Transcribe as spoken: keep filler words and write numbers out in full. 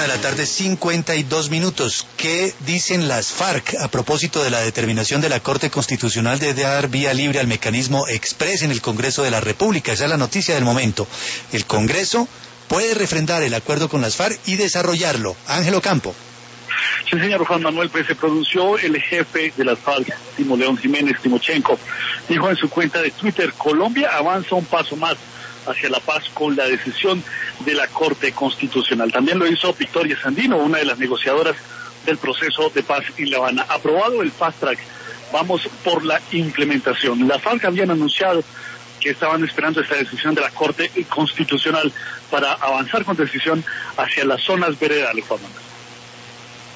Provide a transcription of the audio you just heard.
Una de la tarde, cincuenta y dos minutos. ¿Qué dicen las FARC a propósito de la determinación de la Corte Constitucional de dar vía libre al mecanismo Express en el Congreso de la República? Esa es la noticia del momento. El Congreso puede refrendar el acuerdo con las FARC y desarrollarlo. Ángelo Campo. Sí, señor Juan Manuel, pues se pronunció el jefe de las FARC, Timo León Jiménez Timochenko. Dijo en su cuenta de Twitter: Colombia avanza un paso más hacia la paz con la decisión de la Corte Constitucional. También lo hizo Victoria Sandino, una de las negociadoras del proceso de paz en La Habana. Aprobado el fast track, vamos por la implementación. Las FARC habían anunciado que estaban esperando esta decisión de la Corte Constitucional para avanzar con decisión hacia las zonas veredales, Juan Manuel.